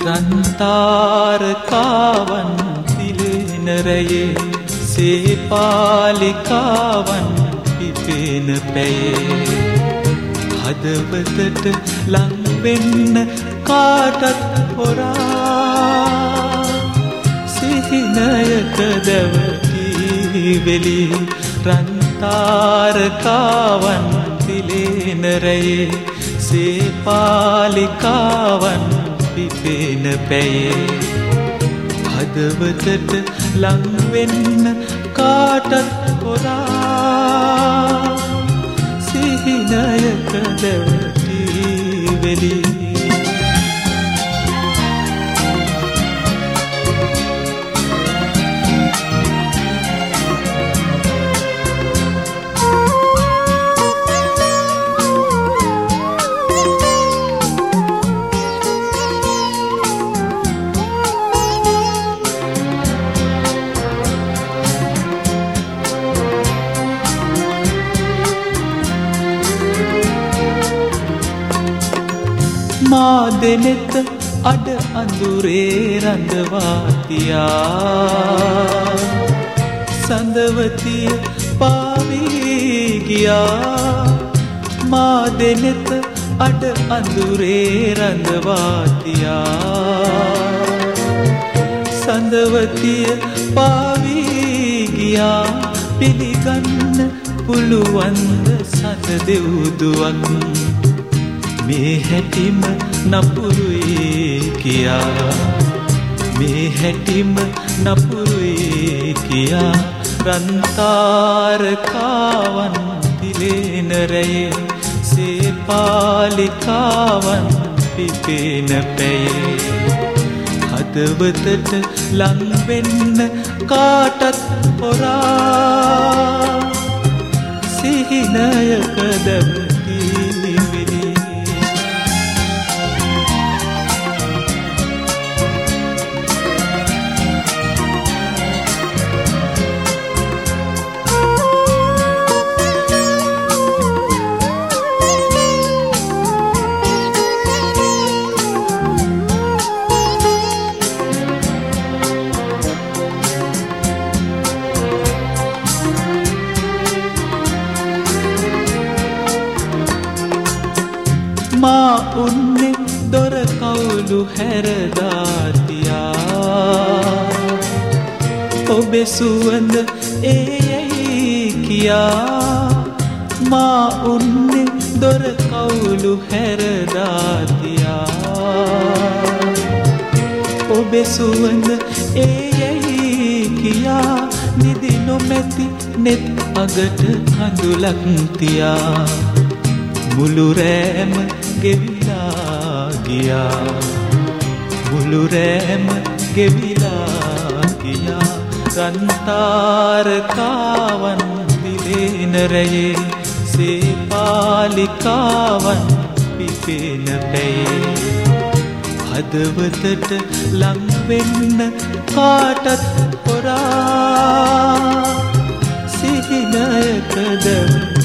රන්තාරකාවන් තිලෙන රැයේ සේපාලිකාවන් පිපෙන පැයේ හදවතට ලංවෙන්න කාටත් හොරා සිහිනයක දැවටි වෙලි රන්තාරකාවන් තිලෙන රැයේ සේපාලිකාවන් පිපෙන පැයේ හදවතට ලංවෙන්න කාටත් හොරා සිහිනයක දැවටි වෙලි මා දෙනෙත අඩ අඳුරේ රඳවාතියා සඳවතිය පාවී ගියා මා දෙනෙත අඩ අඳුරේ රඳවාතියා සඳවතිය පාවී ගියා පිළිගන්න පුළුවන්ද සඳ දෙව්දුවක් මේ හැටිම නපුරුයි කියා මේ හැටිම නපුරුයි කියා රන්තාරකාවන් තිලෙන රැයේ සේපාලිකාවන් පිපෙන පැයේ හදවතට ලංවෙන්න කාටත් හොරා සිහිනයක දැවටි වෙලි මා උන්නේ දොර කවුළු හැරදාතියා ඔබේ සුවඳ ඒයයි කියා මා උන්නේ දොර කවුළු හැරදාතියා ඔබේ සුවඳ ඒයයි කියා නිදි නොමැති නෙත් අගට කඳුලක් තියා මුළු රෑම ගෙවිලා ගියා මුළු රෑම ගෙවිලා ගියා රන්තාරකාවන් තිලෙන රැයේ සේපාලිකාවන් පිපෙන පැයේ හදවතට ලංවෙන්න කාටත් හොරා සිහිනයක දැවටි